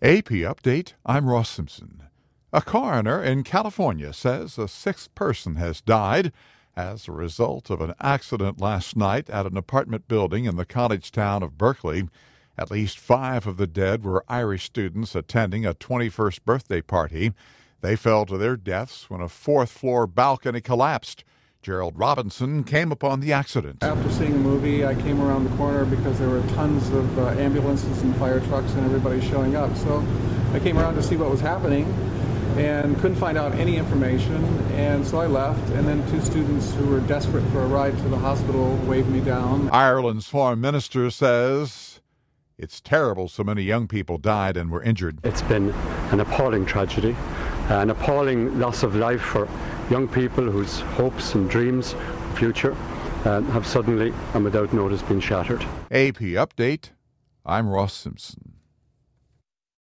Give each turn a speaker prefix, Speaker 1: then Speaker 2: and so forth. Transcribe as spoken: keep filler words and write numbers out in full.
Speaker 1: A P Update, I'm Ross Simpson. A coroner in California says a sixth person has died as a result of an accident last night at an apartment building in the college town of Berkeley. At least five of the dead were Irish students attending a twenty-first birthday party. They fell to their deaths when a fourth-floor balcony collapsed. Gerald Robinson came upon the accident.
Speaker 2: After seeing the movie, I came around the corner because there were tons of uh, ambulances and fire trucks and everybody showing up. So I came around to see what was happening and couldn't find out any information. And so I left, and then two students who were desperate for a ride to the hospital waved me down.
Speaker 1: Ireland's foreign minister says it's terrible so many young people died and were injured.
Speaker 3: It's been an appalling tragedy, an appalling loss of life for young people whose hopes and dreams for future uh, have suddenly and without notice been shattered.
Speaker 1: A P Update, I'm Ross Simpson.